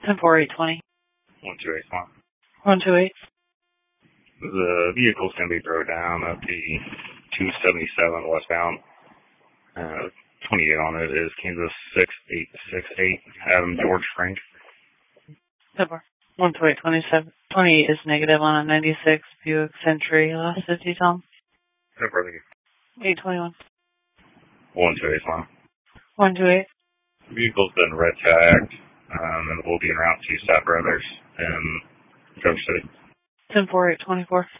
10-4-8-20. 128. 128. The vehicle's going to be brought down at the 277 westbound. 28 on it is Kansas 6868, Adam George Frank. 128-27. 28 is negative on a 96 Buick Century last 50, Tom. 821. 128. 128. Vehicle's been red tagged, and will be around 2 Step Brothers in Coach City. 10-4-8-24.